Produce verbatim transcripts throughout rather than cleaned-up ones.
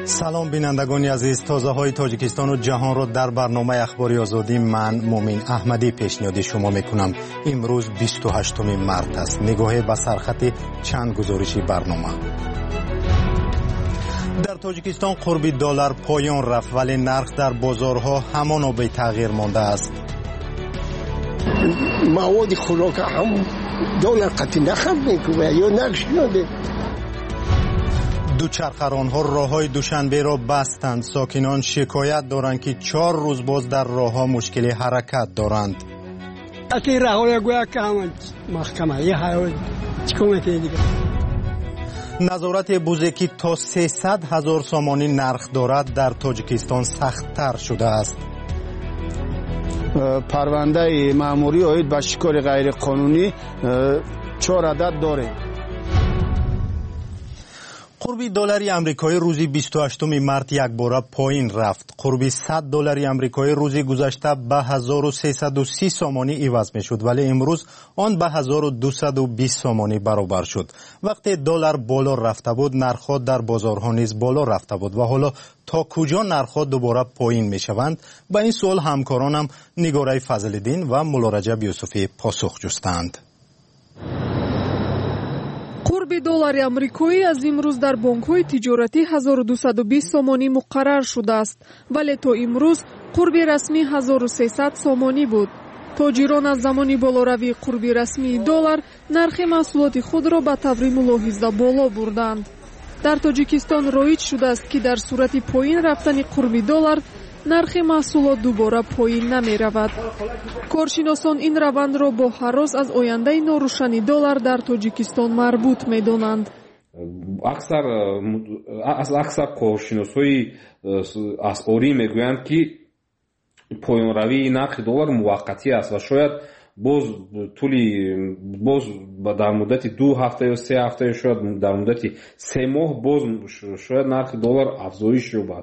سلام بینندگان عزیز، تازه های تاجیکستان و جهان را در برنامه اخباری آزادی من مومین احمدی پیشنهاد شما میکنم. امروز بیست و هشتم مارس است. نگاه به سرخط چند گزارشی برنامه. در تاجیکستان قربی دلار پایان رفت ولی نرخ در بازارها همان بی تغییر مانده است. مواد خوراک هم دلار قطعی نخرد میکنه یا نقش نده. دوچرخه‌ران‌ها راه‌های دوشنبه را بستند. ساکنان شکایت دارند که چهار روز باز در راه‌ها مشکل حرکت دارند. اکی راه‌ها گویا که هم محکمه یه های چیکار دیگه. نظارت بوزکی تا سیصد هزار سامانی نرخ دارد در تاجیکستان سخت‌تر شده است. پرونده مأموری عاید به شکار غیر قانونی چهار عدد داره. قربی دلاری آمریکایی روزی بیست و هشتم مارس یک بار پایین رفت. قربی صد دلاری آمریکایی روزی گذشته به هزار و سیصد و سی سامانی عوض میشد ولی امروز آن به هزار و دویست و بیست سامانی برابر شد. وقتی دلار بالا رفته بود نرخ‌ها در بازارها نیز بالا رفته بود و حالا تا کجا نرخ‌ها دوباره پایین میشوند؟ با این سوال همکارانم نگاره فضل‌الدین و مولا رجب یوسفی پاسخ جستند. قربی دلاری آمریکایی از امروز در بانک‌های تجارتی هزار و دویست و بیست سامانی مقرر شده است ولی تا امروز قربی رسمی هزار و سیصد سامانی بود. تاجران از زمانی بالاروی قربی رسمی دلار نرخ محصولات خود را به طور ملاحظه بالا بردند. در تاجیکستان رایج شده است که در صورت پایین رفتن قربی دلار نرخ محصولات دوباره پایین نمی رود. کارشناسان این روند را با هراس از آینده ناروشنی دلار در تاجیکستان مربوط می دانند. اکثر از اکثر کارشناسای اسعاری میگویند که پایین روی نرخ دلار موقتی است و شاید باز طولی باز در مدت دو هفته یا سه هفته شاید در مدت سه ماه باز شاید نرخ دلار افزایش یابد.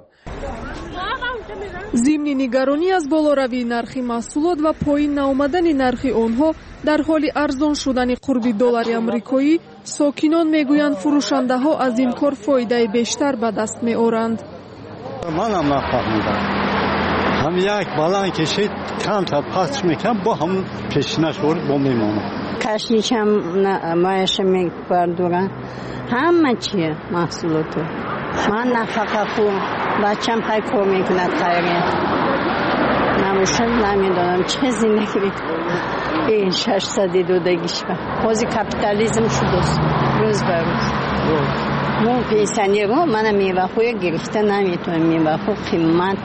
ضمن نگرانی از بالاروی نرخ محصولات و پایین نآمدن نرخ آنها در حال ارزان شدن قربی دلار آمریکایی، ساکنان میگویند فروشنده ها از این کار فایده بیشتر به دست می آورند. من هم نفهمیدم. هم یک بالان کشید کم تا پس میکنم با هم پیشنش ورد با میمونم. کشنیشم مایش میبردورن. همه چیه محصولاتو. من نفقه خون بچم خیلی کار میکند خیلی نموشن نمیدونم چه زندگی این ششصد دودگیش با خوزی کپیتالیزم شده روز به روز مون پیسنی رو من میوه خوی گرفته نمیتونم میوه خو قیمت.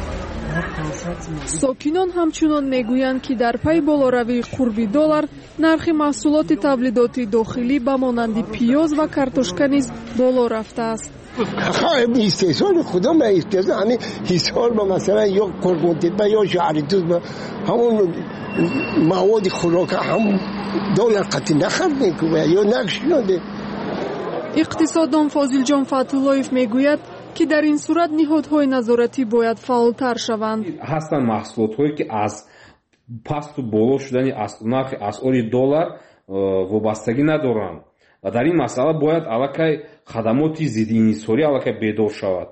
ساکنان همچنان میگویند که در پی بالاروی قربی دلار نرخ محصولات تولیداتی داخلی به مانند پیاز و کارتوشکا نیز بالا رفته است. خواهیم استحصال خدا من استحصال همین حسال با مثلا یا قربانتبه یا شعریتوز با همون مواد خوراک هم دلار قطعی نخرد میکنه یا نقش نده. اقتصاددان فاضل جان فتح‌اللهیف میگوید که در این صورت نهادهای نظارتی باید فعالتر شوند. هستند محصولات‌هایی که از پست و بالا شدن نرخ اسعار دلار وابستگی ندارند و در این مسئله باید الکی خدمات ضد انحصاری الکی بیدار شود.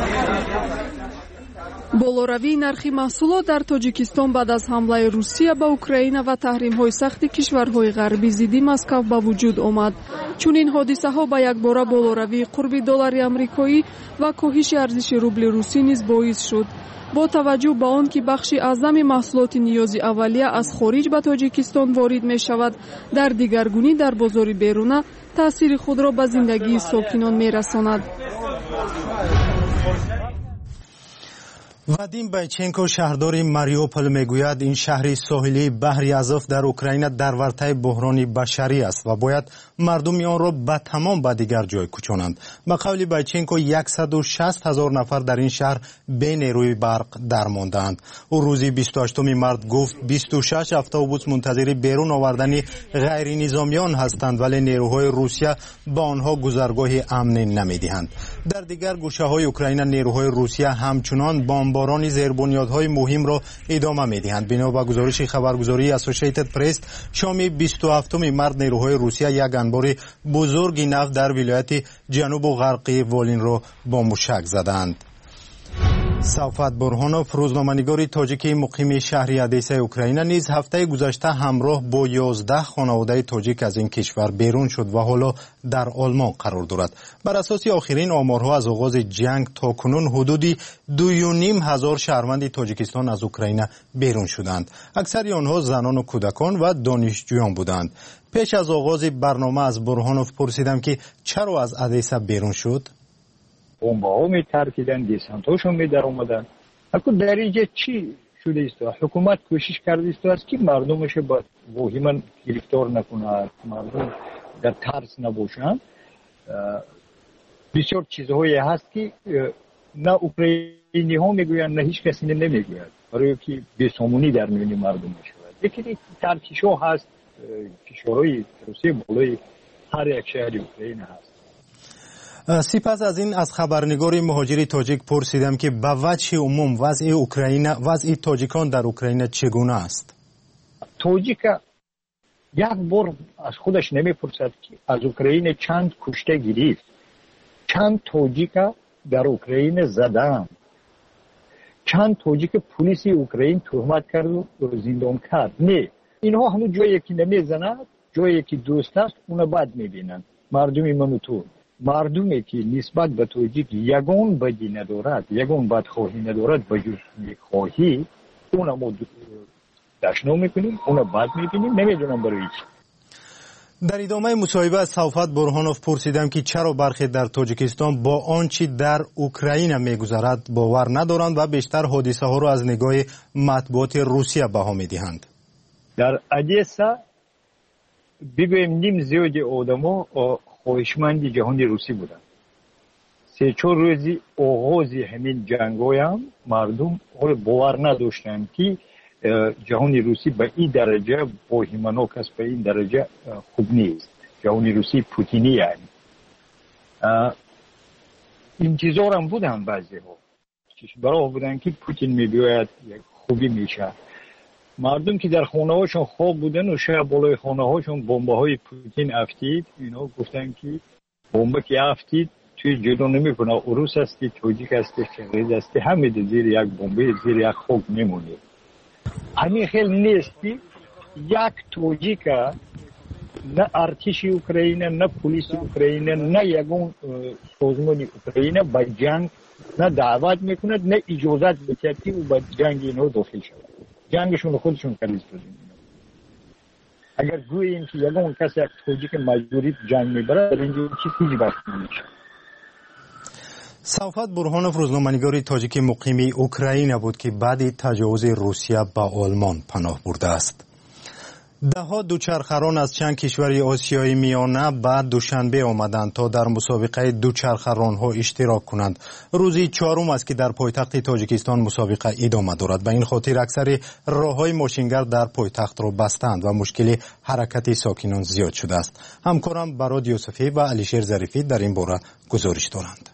بالاروی نرخ محصولات در تاجیکستان بعد از حمله روسیه به اوکراین و تحریم‌های سخت کشورهای غربی ضد مسکو به وجود آمد. چون این حادثه ها به یک باره بالاروی قربی دلار آمریکایی و کاهش ارزش روبل روسی نیز باعث شد. با توجه به آن که بخش اعظم محصولات نیازی اولیه از خارج به تاجیکستان وارد می شود، در دیگرگونی در بازار بیرونه تاثیر خود را به زندگی ساکنان می رساند. وادیم بایچنکو شهردار ماریوپول میگوید این شهر ساحلی بحر آزوف در اوکراین در ورطه بحران بشری است و باید مردم آن را به تمام به دیگر جای کوچانند. به قول بایچنکو صد و شصت هزار نفر در این شهر بی نیروی برق درماندند. او روزی بیست و هشتم مارس گفت بیست و شش اتوبوس منتظر بیرون آوردن غیر نظامیان هستند ولی نیروهای روسیه به آنها گذرگاه امن نمیدهند. در دیگر گوشه‌های اوکراین نیروهای روسیه همچنان بمباران زیربنیادهای مهم را ادامه می‌دهند. بنا به گزارش خبرگزاری اسوسییتد پرس شام بیست و هفتم مارس نیروهای روسیه یک انبار بزرگ نفت در ولایت جنوب و غربی والین را با موشک زدند. صوفت برهانوف روزنامه‌نگار تاجیک مقیم شهر ادیسه اوکراین نیز هفته گذشته همراه با یازده خانواده تاجیک از این کشور بیرون شد و حالا در آلمان قرار دارد. بر اساس آخرین آمارها از آغاز جنگ تا کنون حدودی دو و نیم هزار شهروند تاجیکستان از اوکراین بیرون شدند. اکثر آنها زنان و کودکان و دانشجویان بودند. پیش از آغاز برنامه از برهانوف پرسیدم که چرا از ادیسه بیرون شد. بمب‌ها می‌ترکیدن، دیسانت‌هاشون می‌در اومدن. اما در اینجا چی شده است؟ حکومت کوشش کرده است که مردمش با وهمن گرفتار نکنه، مردم در ترس نباشند. بسیار چیزهایی هست که نه اوکراینی ها میگویند نه هیچ کسی نمیگوید، برای که بی‌سامونی در میان مردم میشود. یکی ترکیش‌ها هست، فشارهای روسیه بالای هر یک شهر اوکراین هست. سپس از این از خبرنگار مهاجر تاجیک پرسیدم که به وجه عموم وضع اوکراین وضع تاجیکان در اوکراین چگونه است؟ تاجیک یک بار از خودش نمیپرسد که از اوکراین چند کشته گرفت، چند تاجیک در اوکراین زدن، چند تاجیک پلیس اوکراین تهمت کرد و زندان کرد. نه، اینها همون جایی که نمیزند، جایی که دوست است اون بعد میبینند. مردم منوتور مردمی که نسبت به تاجیک یگان بدی ندارد، یگان بدخواهی ندارد، به جز خواهی اون ما دشنو میکنیم، اون بعد میبینیم، نمیدونم برای چی. در ادامه مصاحبه از صوفت برهانوف پرسیدم که چرا برخی در تاجیکستان با آنچه در اوکراین میگذرد باور ندارند و بیشتر حادثه ها را از نگاه مطبوعات روسیه بها میدهند. در ادیسه بگویم نیم زیادی آدما خواهشمند جهان روسی بودن. سه چهار روزی آغاز همین جنگ‌های هم مردم باور نداشتند که جهان روسی به این درجه با هیمناک است، به این درجه خوب نیست. جهان روسی پوتینی یعنی این چیزا هم بودن، بعضی ها برای بودن که پوتین میباید خوبی میشه. مردم که در خانه هاشون خواب بودن و شب بالای خانه هاشون بمب های پوتین افتید، اینا گفتن که بمب که افتید توی جلو نمی کنه، روس هستی، تاجیک هستی، چغیز هستی، همه زیر یک بمبه زیر یک خوب میمونید. همین خیلی نیستی یک تاجیک نه ارتش اوکراین، نه پلیس اوکراین، نه یگون سازمان اوکراین به جنگ نه دعوت میکند نه اجازت میدهد که او به جنگ اینو داخل شود. جنگشون خودشون کلیز بودیم. اگر گوییم که یگان کسی یک تاجیک مجبوری جنگ میبره، در اینجا چیز هیچ وقت نمیشه. صوفت برهانوف روزنامه‌نگار تاجیک مقیم اوکراین بود که بعد تجاوز روسیه به آلمان پناه برده است. دهها دوچرخه‌ران از چند کشور آسیای میانه بعد دوشنبه آمدند تا در مسابقه دوچرخه‌ران‌ها اشتراک کنند. روزی چهارم است که در پایتخت تاجیکستان مسابقه ادامه دارد. به این خاطر اکثر راه‌های ماشینگر در پایتخت را بستند و مشکل حرکت ساکنان زیاد شده است. همکارم براد یوسفی و علیشیر ظریفی در این باره گزارش دارند.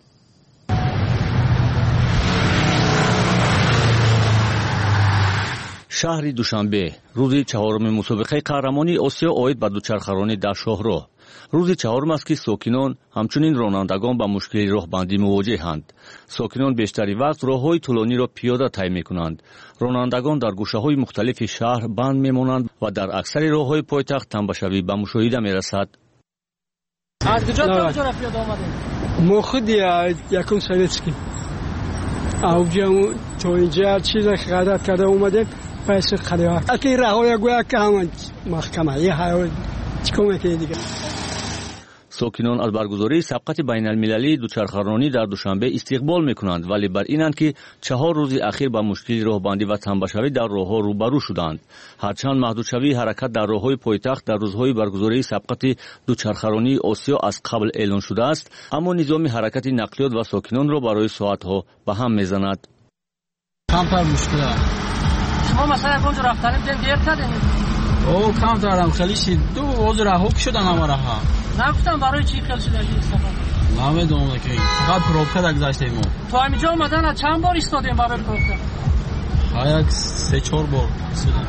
شهر دوشنبه روز چهارم مسابقه قهرمانی آسیا آید به دوچرخه‌رانی در شاهراه. روز چهارم است که ساکنان همچنین رانندگان با مشکل راهبندی مواجهند. ساکنان بیشتری وقت راه‌های طولانی را پیاده طی می‌کنند. رانندگان در گوشه‌های مختلف شهر بند می‌مانند و در اکثر راه‌های پایتخت تنبشوی به مشاهده می‌رسد. از کجا تا کجا را پیاده آمدید؟ ما خود یکم سویتسکی اوجا تو اینجا چیزا خدمت کرده اومدیم پس خدمت اکی راهوی گویا که همون محکمه یه های چیکار که دیگه. ساکنان از برگزاری سبقت بین المللی دوچرخه‌رانی در دوشنبه استقبال میکنند، ولی بر اینند که چهار روز اخیر با مشکل راهبندی و تنبشوی در راهها روبرو شدند. هرچند محدودشوی حرکت در راههای پایتخت در روزهای برگزاری سبقت دوچرخه‌رانی آسیا از قبل اعلان شده است، اما نظام حرکت نقلیات و ساکنان را برای ساعتها به هم میزند. کمتر مشکل شما مثلا اونجا رفتن دیدن دیر کردین؟ او کمتر هم خیلی شد دو روز راه شدن همه راه. نگفتم برای چی خیلی شده استفاده نمیدونم که فقط پروبکا گذاشتیم. تو همینجا اومدن از چند بار ایستادیم برای پروبکا؟ های سه چهار بار ایستادیم.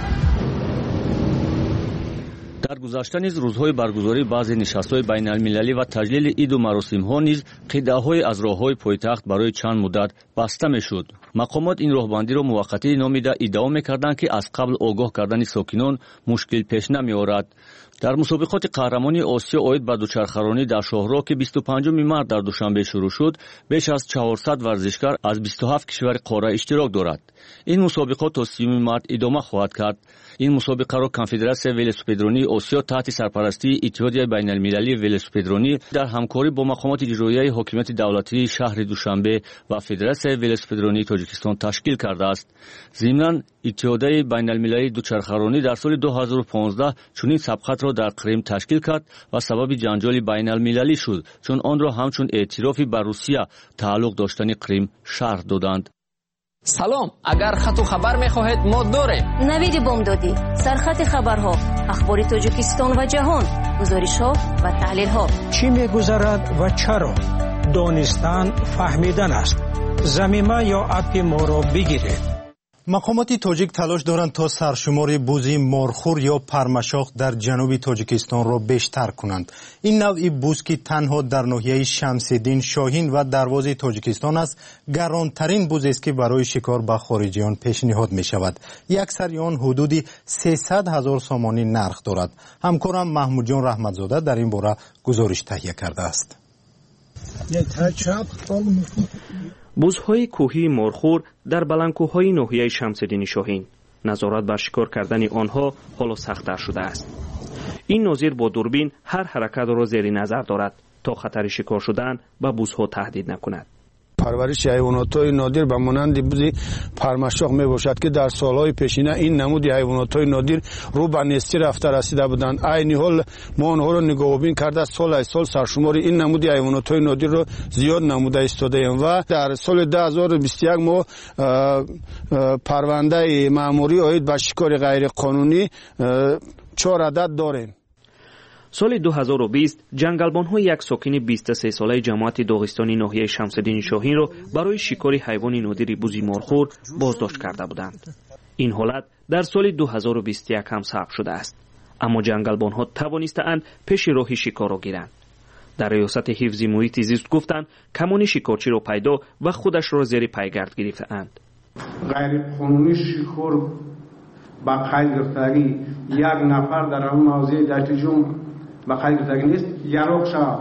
در گذشته نیز روزهای برگزاری بعضی نشست‌های بین‌المللی و تجلیل عید و مراسم‌ها نیز قطعه‌های از راه‌های پایتخت برای چند مدت بسته می‌شد. مقامات این راهبندی را موقتی نامیده ادعا می‌کردند که از قبل آگاه کردن ساکنان مشکل پیش نمی‌آورد. در مسابقات قهرمانی آسیا عاید به دوچرخه‌رانی در شاهراه که بیست و پنجم مارس در دوشنبه شروع شد، بیش از چهارصد ورزشکار از بیست و هفت کشور قاره اشتراک دارد. این مسابقات تا سیوم مارس ادامه خواهد کرد. این مسابقه را کنفدراسیون ولسپیدرانی آسیا تحت سرپرستی اتحادیه بین‌المللی ولسپیدرانی در همکاری با مقامات اجرایی حکومت دولتی شهر دوشنبه و فدراسیون ولسپیدرانی تاجیکستان تشکیل کرده است. ضمناً اتحادیه بین‌المللی دوچرخه‌رانی در سال دو هزار و پانزده چنین سبقت را در کریم تشکیل کرد و سبب جنجال بین‌المللی شد، چون آن را همچون اعترافی به روسیه تعلق داشتن کریم شرح دادند. سلام، اگر خط و خبر می‌خواهید ما داریم. نوید بامدادی، سرخط خبرها، اخبار تاجیکستان و جهان، گزارش‌ها و تحلیل‌ها. چی می‌گذرد و چرا؟ دانستن فهمیدن است. ضمیمه یا اپی ما را بگیرید. مقامات تاجیک تلاش دارند تا سرشمار بوز مارخور یا پرمشاخ در جنوب تاجیکستان را بیشتر کنند. این نوع بوز که تنها در ناحیه شمس‌الدین شاهین و دروازه تاجیکستان است، گرانترین بوز است که برای شکار به خارجیان پیشنهاد می شود. یک سری آن حدود سیصد هزار سامانی نرخ دارد. همکارم محمود جان رحمتزاده در این باره گزارش تهیه کرده است. بوزهای کوهی مارخور در بلندکوه‌های ناحیه شمس‌الدین شاهین، نظارت بر شکار کردن آنها حالا سخت‌تر شده است. این ناظر با دوربین هر حرکت را زیر نظر دارد تا خطر شکار شدن به بوزها تهدید نکند. پرورش حیوانات‌های نادر به مانند بوز پرمشاخ میباشد که در سالهای پیشینه این نمود حیوانات‌های نادر رو به نیستی رفته رسیده بودند. عین حال ما آنها را نگاهبین کرده سال ای سال سرشمار این نمود حیوانات‌های نادر را زیاد نموده ایستاده‌ایم و در سال دو هزار و بیست و یک ما پرونده مأموری عاید به شکار غیر قانونی چهار عدد داریم. سال دو هزار و بیست جنگلبان‌ها یک ساکن بیست و سه ساله جماعت داغستانی ناحیه شمس‌الدین شاهین را برای شکار حیوان نادر بوز مارخور بازداشت کرده بودند. این حالت در سال دو هزار و بیست و یک هم ثبت شده است، اما جنگلبان‌ها توانستند پیش راه شکار را گیرند. در ریاست حفظ محیط زیست گفتند کمان شکارچی را پیدا و خودش را زیر پیگرد گرفتند. غیر قانونی شکار با قید گرفتگی یک نفر در همون موضع دشت جم با قید گرفتگی نیست، یاروخشا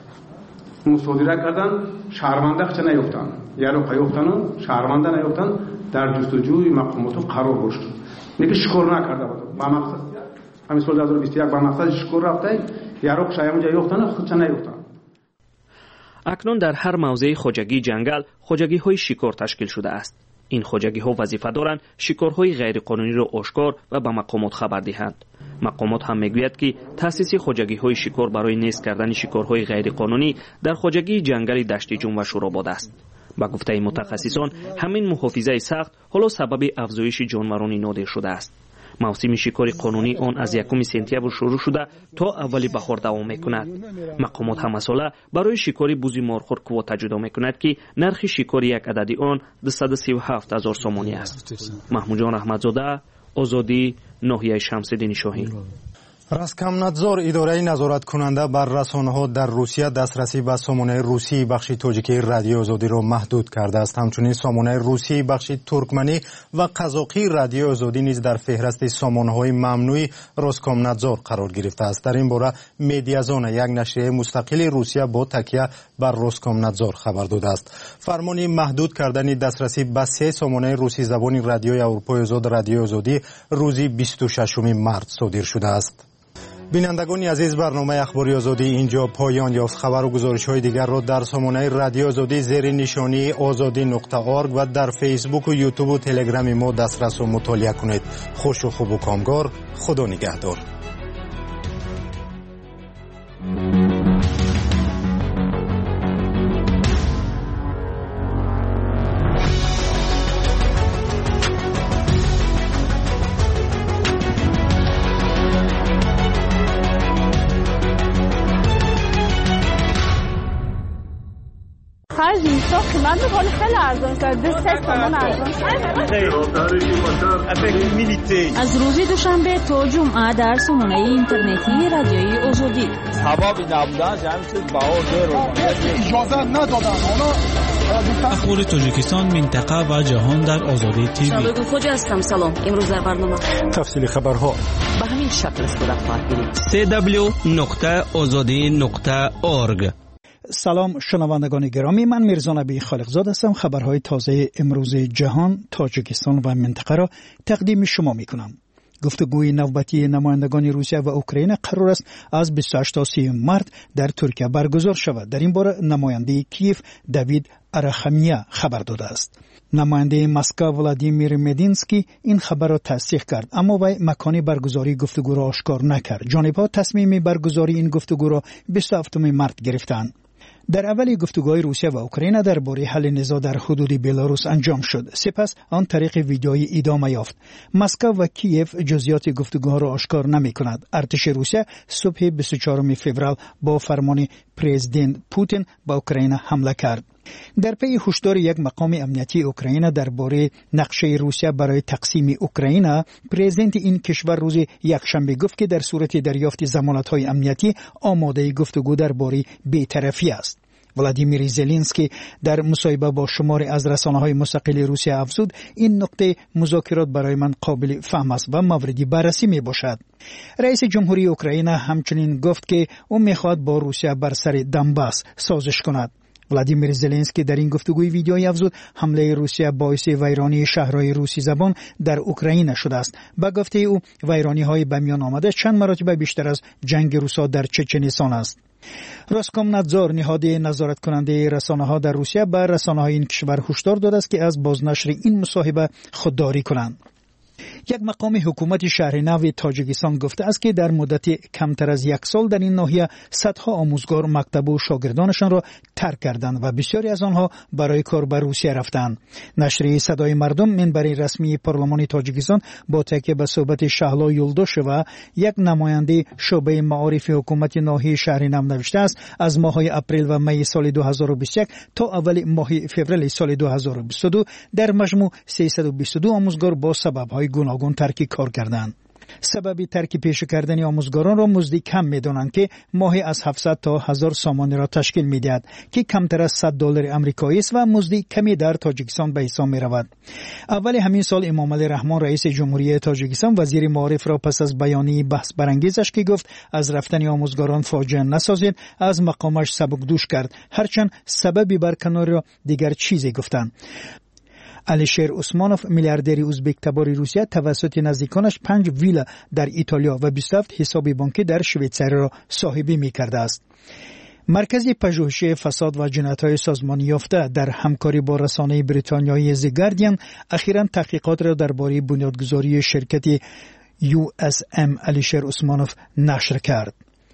مصادره کردن شهرمنده چه نیفتن، یاروخ یفتن شهرمنده نیفتن در جستجوی مقامات قرار گذاشت. میگه شکار نکرده بود با مقصد همین سال دو هزار و بیست و یک با مقصد شکار رفته، یاروخشا همونجا یفتن خود چه نیفتن. اکنون در هر موضع خواجگی جنگل خواجگی های شکار تشکیل شده است. این خواجگی ها وظیفه دارند شکارهای غیر قانونی را آشکار و به مقامات خبر دهند. مقامات هم میگوید که تأسیس خواجگی های شکار برای نیست کردن شکارهای غیر قانونی در خواجگی جنگل دشت جم و شوراباد است. با گفته متخصصان همین محافظه سخت حالا سبب افزایش جانوران نادر شده است. موسم شکار قانونی آن از یکم سپتامبر شروع شده تا اولی بهار دوام میکند. مقامات هم مسئله برای شکار بوز مارخور کوتا جدا میکند که نرخ شکار یک عددی آن دویست و سی و هفت هزار سامانی است. محمود جان رحمتزاده، آزادی، ناحیه شمس‌الدین شاهین. رسکمنادزور اداره نظارت کننده بر رسانه‌ها در روسیه دسترسی به سامانه روسی بخش تاجیکی رادیو آزادی را محدود کرده است. همچنین سامانه روسی بخش ترکمنی و قزاقی رادیو آزادی نیز در فهرست سامانه‌های ممنوع رسکمنادزور قرار گرفته است. در این باره مدیازون یک نشریه مستقل روسیه با تکیه بر رسکمنادزور خبر داده است. فرمان محدود کردن دسترسی به سه سامانه روسی زبان رادیوی اروپای آزاد رادیو آزادی روز بیست و ششم مارس صادر شده است. بینندگان عزیز، برنامه اخباری آزادی اینجا پایان یافت. خبر و گزارش‌های دیگر را در سامانه رادیو آزادی زیر نشانی آزادی نقطه اورگ و در فیسبوک و یوتیوب و تلگرام ما دسترس و مطالعه کنید. خوش و خوب و کامگار. خدا نگهدار. جینس‌ها قیمت می‌کنه خیلی ارزان شده. دو سه تومن ارزان شده. از روز دوشنبه تا جمعه در سامانه اینترنتی رادیوی آزادی. سبب نبودن جمع چیز بهار رو اجازه ندادن. حالا اخبار تاجیکستان، منطقه و جهان در آزادی تیوی. شادو خوجا هستم. سلام. امروز در برنامه تفصیل خبرها به همین شکل است در خواهید سی دبلیو نقطه آزادی نقطه اورگ. سلام شنوندگان گرامی، من میرزا نبی خالقزاد هستم. خبرهای تازه امروز جهان، تاجیکستان و منطقه را تقدیم شما میکنم. گفتگوی نوبتی نمایندگان روسیه و اوکراین قرار است از بیست و هشت تا سی مارت در ترکیه برگزار شود. در این باره نماینده کیف دوید آراخامیا خبر داده است. نماینده مسکو ولادیمیر مدینسکی این خبر را تصدیق کرد، اما وی مکان برگزاری گفتگو را آشکار نکرد. جانبها تصمیم برگزاری این گفتگو را بیست و هفتم مارت گرفتند. در اول گفتگوهای روسیه و اوکراین درباره حل نزاع در حدود بلاروس انجام شد. سپس آن طریق ویدئویی ادامه یافت. مسکو و کیف جزئیات گفتگوها را آشکار نمی‌کند. ارتش روسیه صبح بیست و چهارم فوریه با فرمان پرزیدنت پوتین به اوکراین حمله کرد. در پی هشدار یک مقام امنیتی اوکراین درباره نقشه روسیه برای تقسیم اوکراین، پرزیدنت این کشور روز یکشنبه گفت که در صورت دریافت ضمانت‌های امنیتی آماده گفتگو درباره بی‌طرفی است. ولادیمیر زلنسکی در مصاحبه با شماری از رسانه‌های مستقل روسیه افزود این نقطه مذاکرات برای من قابل فهم است و موردی بررسی می باشد. رئیس جمهوری اوکراین همچنین گفت که او می‌خواهد با روسیه بر سر دنباس سازش کند. ولادیمیر زلنسکی در این گفتگوی ویدئویی افزود حمله روسیه باعث ویرانی شهرهای روسی زبان در اوکراین شده است. با گفته او ویرانی‌های به میان آمده چند مراتب بیشتر از جنگ روسا در چچنستان است. روسکومنادزور نهاد نظارت کننده رسانه‌ها در روسیه به رسانه‌های این کشور هشدار داده است که از بازنشر این مصاحبه خودداری کنند. یک مقام حکومت شهر نو تاجیکستان گفته است که در مدت کمتر از یک سال در این ناحیه صدها آموزگار مکتب و شاگردانشان را ترک کردند و بسیاری از آنها برای کار به روسیه رفتند. نشریه صدای مردم منبر رسمی پارلمان تاجیکستان با تکیه به صحبت شهلا یولدوش و یک نماینده شعبه معارف حکومت ناحیه شهر نو نوشته است از ماه‌های اپریل و می سال دو هزار و بیست و یک تا اول ماه فوریه سال دو هزار و بیست و دو در مجموع سیصد و بیست و دو آموزگار با سبب‌های گوناگون ترک کار کردند. سبب ترک پیش کردن آموزگاران را مزد کم می‌دانند که ماهی از هفتصد تا هزار سامانی را تشکیل می‌دهد که کمتر از صد دلار آمریکایی است و مزد کمی در تاجیکستان به حساب می‌رود. اول همین سال امام علی رحمان رئیس جمهوری تاجیکستان وزیر معارف را پس از بیانیه بحث برانگیزش که گفت از رفتن آموزگاران فاجعه نسازید از مقامش سبکدوش کرد، هرچند سببی برکناری را دیگر چیزی گفتند. الیشیر عثمانوف میلیاردر ازبک تبار روسیه توسط نزدیکانش پنج ویلا در ایتالیا و بیست و هفت حساب بانکی در شویتزاری را صاحبی می کرده است. مرکز پژوهش فساد و جنایت‌های سازمانی یافته در همکاری با رسانه بریتانیایی The Guardian اخیراً تحقیقات را درباره بنیادگذاری شرکت یو اس ام الیشیر عثمانوف نشر کرد.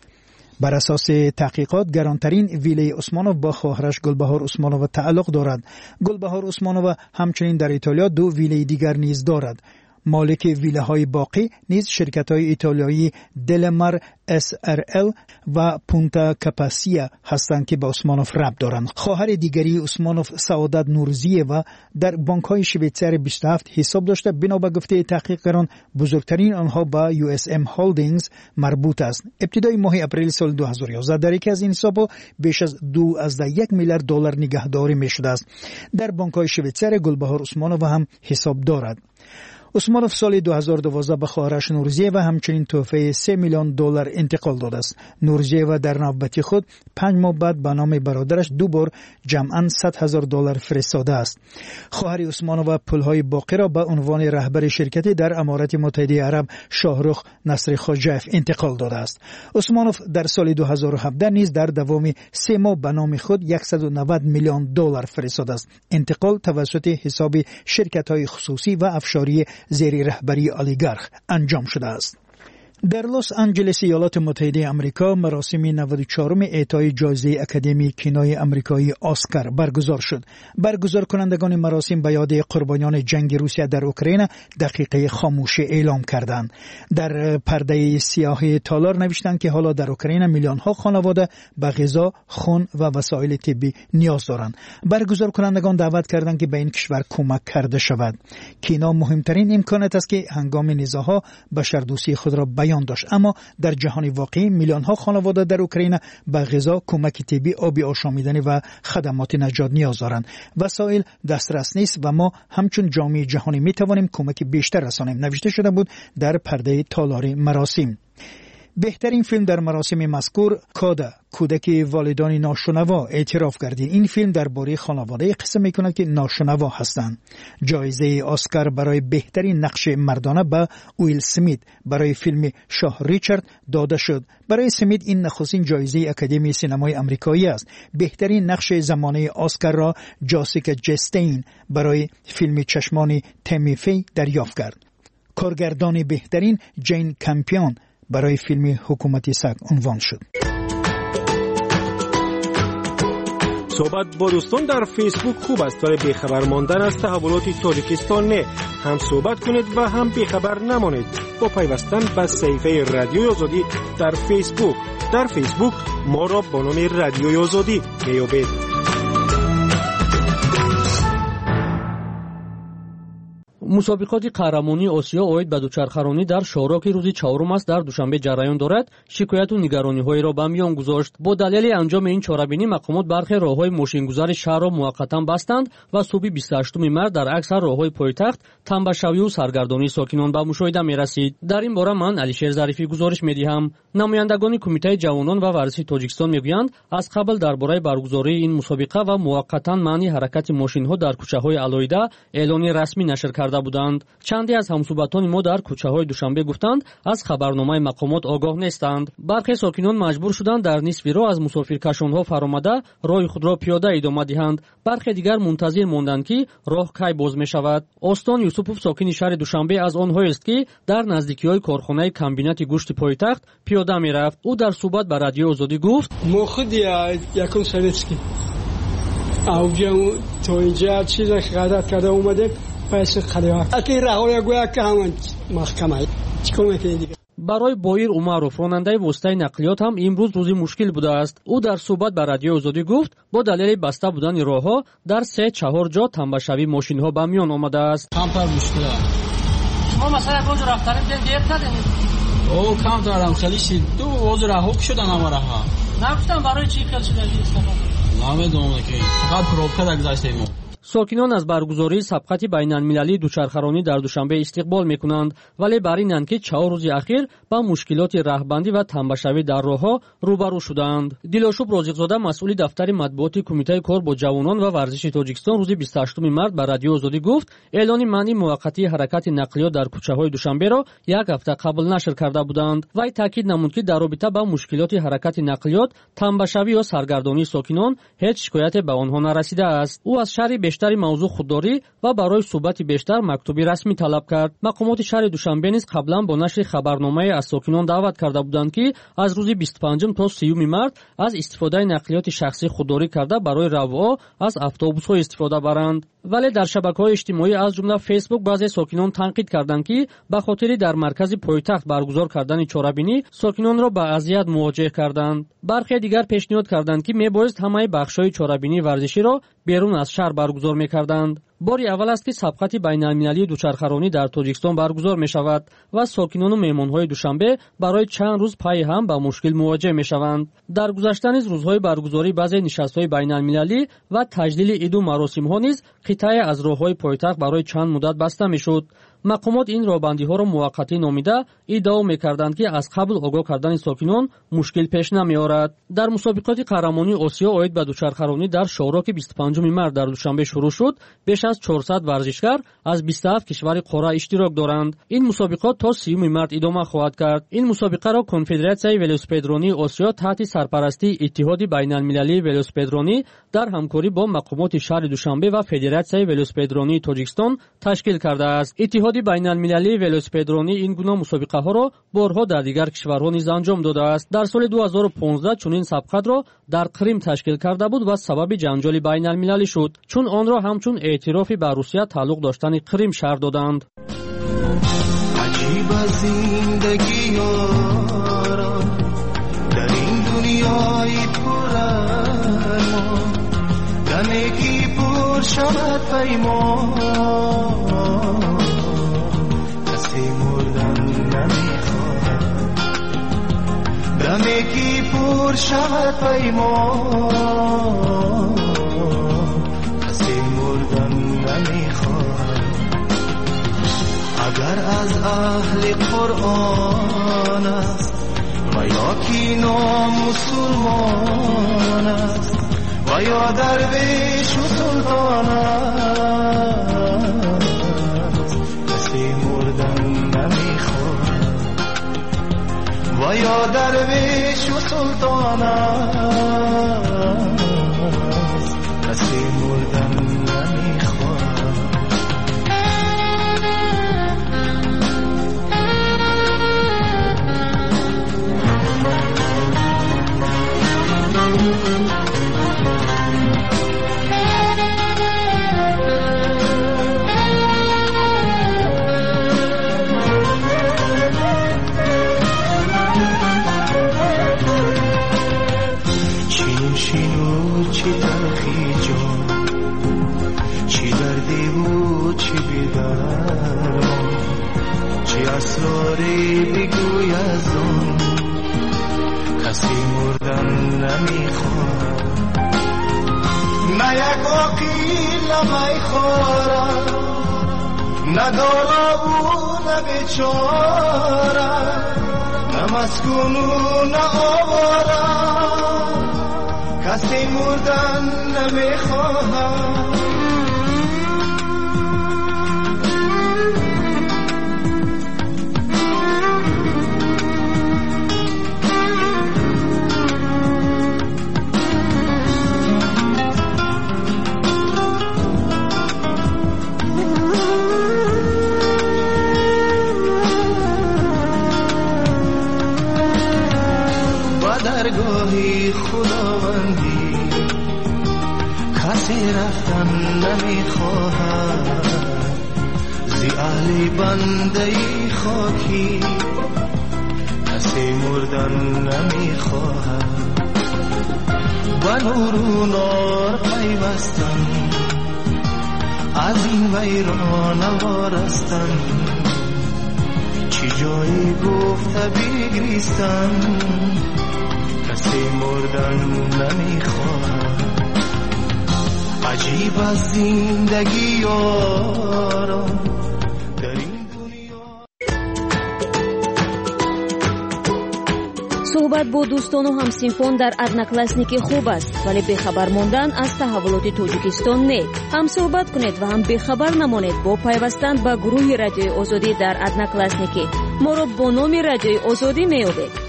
بر اساس تحقیقات گرانترین ویله عثمانوف با خواهرش گلبهار عثمانوف تعلق دارد. گلبهار عثمانوف همچنین در ایتالیا دو ویله دیگر نیز دارد. مالک ویله های باقی نیز شرکت های ایتالیایی دلمر اس ار ال و پونتا کپاسیا هستند که با عثمانوف ربط دارند. خواهر دیگری عثمانوف سعادت نورزیه و در بانک های شویتزر بیست و هفت حساب داشته. بنا به گفته تحقیقگران بزرگترین آنها با یو اس ام هولدینگز مربوط است. ابتدای ماه اپریل سال دو هزار و یازده در یکی از این حساب‌ها بیش از دو از یک میلیارد دلار نگهداری می‌شده است. در بانک های شویتزر گلبهار عثمانوف هم حساب دارد. عثمانوف سال دو هزار و دوازده به خواهرش نورزیه و همچنین تحفه سه میلیون دلار انتقال داده است. نورزیه و در نوبت خود پنج ماه بعد به نام برادرش دو بار جمعاً صد هزار دلار فرستاده است. خواهر عثمانوف پولهای باقی را به عنوان رهبر شرکتی در امارات متحده عرب شاهرخ نصر خواجه‌اف انتقال داده است. عثمانوف در سال دو هزار و هفده نیز در دوام سه ماه به نام خود صد و نود میلیون دلار فرستاده است. انتقال توسط حساب شرکت‌های خصوصی و افشاری زیر رهبری اولیگارخ انجام شده است. در لس آنجلس ایالات متحده آمریکا مراسم نود و چهارم اعطای جایزه اکادمی کینوی آمریکایی اسکار برگزار شد. برگزار کنندگان مراسم به یاد قربانیان جنگ روسیه در اوکراین دقیقه خاموشی اعلام کردند. در پرده سیاه تالار نوشتند که حالا در اوکراین میلیون ها خانواده به غذا، خون و وسایل طبی نیاز دارند. برگزار کنندگان دعوت کردند که به این کشور کمک کرده شود. کینا مهمترین امکانات است که هنگام نزاع‌ها بشردوستی خود را بیان داشت، اما در جهان واقعی میلیون ها خانواده در اوکراین به غذا، کمک طبی، آب آشامیدنی و خدمات نجات نیاز دارند. وسایل دسترس نیست و ما همچون جامعه جهانی می توانیم کمک بیشتر رسانیم، نوشته شده بود در پرده تالار مراسم. بهترین فیلم در مراسم مذکور کادا، کودک والدان ناشنوا اعتراف گردید. این فیلم درباره خانواده قصه میکند که ناشنوا هستند. جایزه اسکار برای بهترین نقش مردانه به ویل سمیت برای فیلم شاه ریچارد داده شد. برای سمیت این نخستین جایزه اکادمی سینمای آمریکایی است. بهترین نقش زمانه اسکار را جاسیکا چستین برای فیلم چشمان تمی فی دریافت کرد. کارگردان بهترین جین کمپیون برای فیلم حکومت سگ عنوان شد. صحبت با دوستان در فیسبوک خوب است ولی بیخبر ماندن از تحولات تاجیکستان نه. هم صحبت کنید و هم بیخبر نمانید با پیوستن به صفحه رادیوی آزادی در فیسبوک. در فیسبوک ما را با نام رادیوی آزادی میابید. مسابقات قهرمانی آسیا اوید به دوچرخرانی در شاهراک روزی چهارم است در دوشنبه جریان دارد. شکایت و نگرانی‌های را به میان گذاشت. با دلیل انجام این چاره‌بینی مقامات برخی راه‌های ماشین‌گذار شهر را موقتا بستند و صبح بیست و هشتم مارس در اکثر راه‌های پایتخت تنبشوی و سرگردانی ساکنان به مشاهده می‌رسید. در این باره من علیشیر ظریفی گزارش می‌دهم. نمایندگان کمیته جوانان و ورزش تاجیکستان می‌گویند از قبل درباره برگزاری این مسابقه و موقتا معنی حرکت ماشین‌ها در کوچه‌های علایده اعلان رسمی نشر کرده بودند. چندی از همسوبتان ما در کوچه‌های دوشنبه گفتند از خبرنامه مقامات آگاه نیستند. برخی ساکنان مجبور شدند در نصف راه از مسافرکشان‌ها فرآمده راه خود را پیاده ادامه دهند. برخی دیگر منتظر ماندند که راه کی باز می‌شود. استان یوسفوف ساکن شهر دوشنبه از آنهایی است که در نزدیکی‌های کارخانه کمبینات گوشت پایتخت پیاده می‌رفت. او در صحبت با رادیو آزادی گفت: ما خود یکم سویتسکی اوجم تو اینجا چیزا غلط کرده اومده پس خلیات اکی راهوی گویا که همون محکمه چیکار دیگه. برای بایر عمرов راننده واسطه نقلیات هم امروز روزی مشکل بوده است. او در صحبت با رادیو آزادی گفت با دلیل بسته بودن راهها در سه چهار جا تنبشوی ماشین‌ها به میان آمده است. کمتر مشکل است. ما مثلا اونجا رفتیم دل دیر کردیم. او کمتر هم خلیشی دو وز راه شدن امرها. نگفتم برای چی خیلی شده استفاده. نمیدونم که فقط پروبکا گذاشتیم. ساکنان از برگزاری سبقت بین‌المللی دوچرخرانی در دوشنبه استقبال می‌کنند ولی بر اینند که چهار روز اخیر با مشکلات راهبندی و تنبشوی در راه‌ها روبرو شدند. دیلاشوب رازق‌زاده مسئول دفتر مطبوعاتی کمیته کار با جوانان و ورزش تاجیکستان روز بیست و هشتم مارس به رادیو آزادی گفت اعلان منع موقتی حرکت نقلیات در کوچه‌های دوشنبه را یک هفته قبل نشر کرده بودند. وی تاکید نمود که در رابطه با مشکلات حرکت نقلیات، تنبشوی یا سرگردانی ساکنان هیچ شکایتی به آنها نرسیده است. او از شهر بیشتر موضوع خودداری و برای صحبت بیشتر مکتوبی رسمی طلب کرد. مقامات شهر دوشنبه نیز قبلا با نشر خبرنامه از ساکنان دعوت کرده بودند که از روز بیست و پنجم تا سیوم مارس از استفاده نقلیات شخصی خودداری کرده برای روها از اتوبوس‌ها استفاده برند. ولی در شبکه‌های اجتماعی از جمله فیسبوک بعضی ساکنان تنقید کردند که به خاطر در مرکز پایتخت برگزار کردن چاره‌بینی ساکنان را به اذیت مواجه کردند. برخی دیگر پیشنهاد کردند که میبایست همه بخش‌های چاره‌بینی ورزشی را بیرون از شهر برگزار می‌کردند. باری اول است که سبقت بین‌المللی دوچرخرانی در تاجیکستان برگزار می‌شود و ساکنان و مهمان‌های دوشنبه برای چند روز پای هم با مشکل مواجه می‌شوند. در گذشته نیز روزهای برگزاری بعضی نشست‌های بین‌المللی و تجلیل عید و مراسم‌ها نیز قطعه از راه‌های پایتخت برای چند مدت بسته می‌شد. مقامات این راهبندی‌ها را موقتی نامیده ادعا می‌کردند که از قبل آگاه کردن ساکنان مشکل پیش نمی‌آورد. در مسابقات قهرمانی آسیا اوید به دوچرخرانی در شاهراک بیست و پنجم مارس در دوشنبه شروع شد. بیش از چهارصد ورزشکار از بیست و هفت کشور قاره اشتراک دارند. این مسابقات تا سیوم مارس ادامه خواهد کرد. این مسابقه را کنفدراسیون ولوسپدرانی آسیا تحت سرپرستی اتحاد بین‌المللی ولوسپدرانی در همکاری با مقامات شهر دوشنبه و فدراسیون ولوسپدرانی تاجیکستان تشکیل کرده است. اتحاد نهاد بین‌المللی ولوسپدرانی این گونه مسابقه ها را بارها در دیگر کشورها نیز انجام داده است. در سال دو هزار و پانزده چنین سبقت را در قرم تشکیل کرده بود و سبب جنجال بین‌المللی شد، چون آن را همچون اعترافی به روسیه تعلق داشتن قرم شرح دادند. عجیب زندگی یارا در این دنیای پر ارمان، دمی کی پر شود پیمان، کسی مردن نمیخواد. دمی کی پر شود پیمان، کسی مردن نمیخواد. اگر از اهل قرآن است و یا کی نامسلمان است و یا درویش و سلطان است، کسی مردن نمیخواد. و یا درویش و سلطان است، کسی مردن نمیخواد. چی تلخی جان، چی دردی بود چی بیدرمان، چی اسراری بگوی از آن، کسی مردن نمیخواد. نه یک عقیل نمیخورد، نه دالا بود نه بیچاره، نه مسکون و نه آواره، کسی مردن نمیخواهد. با درگاهی خداوندی کسی رفتن نمیخواهد، زی اهل بنده خاکی کسی مردن نمیخواهد. و نور و نار پیوستن، از این ویران وارستن، چی جایی گفته بگریستن، کسی مردن نمیخواهد. عجیب از زندگی یارا در این دنیا. صحبت با دوستان و همسینفان در ادناکلاسنیکی خوب است، ولی بخبر ماندن از تحولات تاجیکستان نه. هم صحبت کنید و هم بخبر نمانید با پیوستن به گروه رادیوی آزادی در ادناکلاسنیکی. ما را با نام رادیوی آزادی میابید.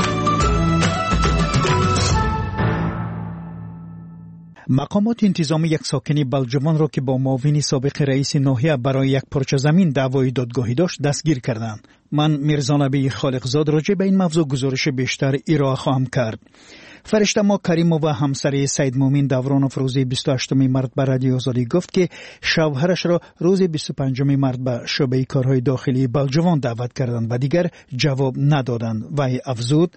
مقامات انتظامی یک ساکنی بلجوان را که با معاون سابق رئیس ناحیه برای یک پارچه زمین دعوای دادگاهی داشت دستگیر کردند. من میرزا نبی خالقزاد راجع به این موضوع گزارش بیشتر ارائه خواهم کرد. فرشته ما کریمو و همسر سید مومن دورانوف روز بیست و هشتم مارس به رادیو آزادی گفت که شوهرش را روز بیست و پنجم مارس به شعبه کارهای داخلی بلجوان دعوت کردند و دیگر جواب ندادند. وی افزود: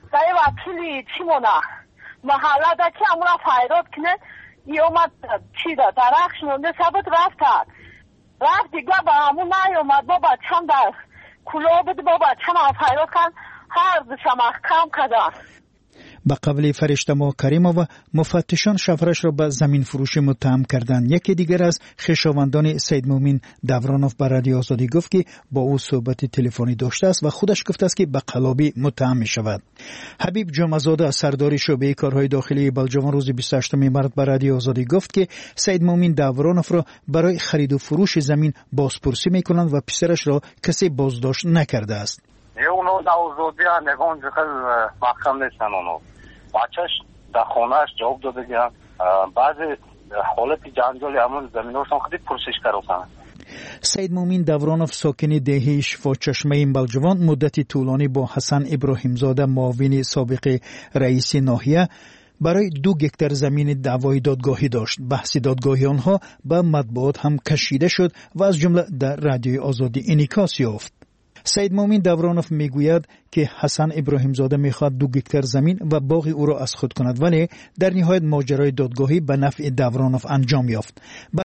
محله دا که امورا فایرات کنه یومد چی دا درخش مونده ثبت رفت رفت دیگه با همون نیومد با بچم در کلاه بود با بچم فایرات کن هر دو محکم کدن. به قبل فرشته ما کریمووا مفتشان شوهرش را به زمین فروشی متهم کردند. یکی دیگر از خویشاوندان سید مومن دورانوف به رادیو آزادی گفت که با او صحبت تلفنی داشته است و خودش گفته است که به قلابی متهم می شود. حبیب جمعزاده سردار شعبه کارهای داخلی بلجوان روز بیست و هشتم مارس به رادیو آزادی گفت که سید مومن دورانوف را برای خرید و فروش زمین بازپرسی می کنند و پسرش را کسی بازداشت نکرده است. اونو دا آزادی نگون جخل محکم نیستن اونو بچهش در خونهش جواب داده گیرن بعضی حالت جنجالی همون زمینوشون خیلی پرسش کردن. سید مومین دورانوف ساکن دهه شفاچشمه این بلجوان مدتی طولانی با حسن ابراهیمزاده معاون سابق رئیس ناحیه برای دو گکتر زمین دعوای دادگاهی داشت. بحث دادگاهی آنها به مطبوعات هم کشیده شد و از جمله در رادیوی آزادی انعکاس یافت. سید مومین دورانوف میگوید که حسن ابراهیمزاده میخواد دو گکتر زمین و باغ او را از خود کند، ولی در نهایت ماجرای دادگاهی به نفع دورانوف انجام یافت.